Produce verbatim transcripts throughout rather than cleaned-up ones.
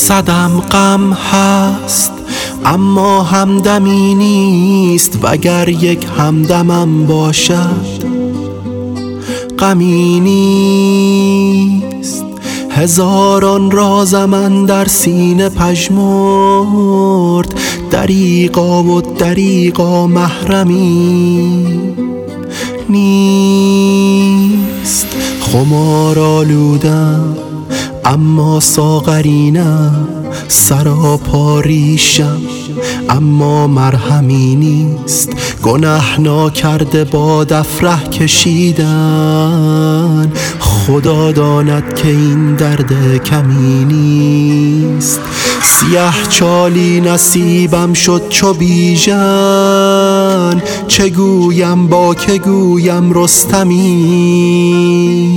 صدم غم هست اما همدمی نیست، وگر یک همدمم باشد غمی نیست. هزاران رازم اندر سینه پژمرد، دریغا و دریغا محرمی نیست. خمار آلودم اما ساغرینم، سراپا ریشم اما مرهمی نیست. گنه ناکرده با افره کشیدن، خدا داند که این درد کمی نیست. سیه چالی نصیبم شد چو بیژن، چه گویم با که گویم رستمی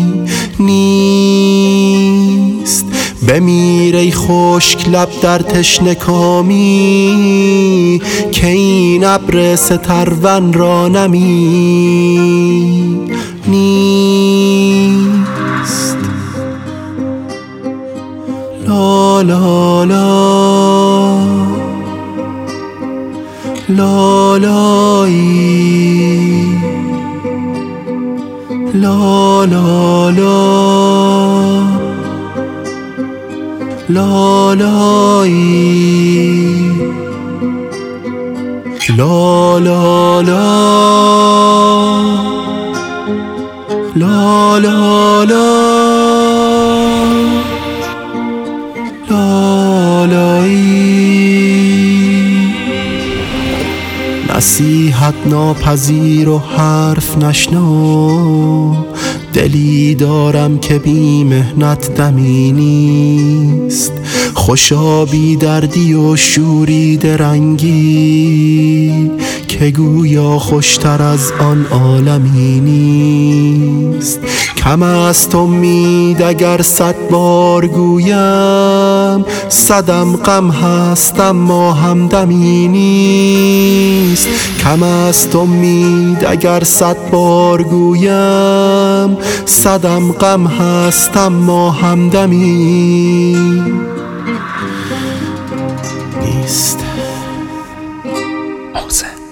نیست. بمیر ای خشک لب در تشنه کامی، که این ابر سترون را نمی نیست. لا لا لا لا لایی لا لا لا لا لایی لا لا لا لا لا لا لایی. نصیحت ناپذیر و حرف نشنو، دلی دارم که بی محنت دمی نیست. خوشا بی دردی و شوریده رنگی، که گویا خوشتر از آن عالمی نیست. کم است امید اگر صد بار گویم، صدم غم هست اما همدمی نیست. کم است امید اگر صد بار گویم، صدم غم هست اما همدمی نیست. موزه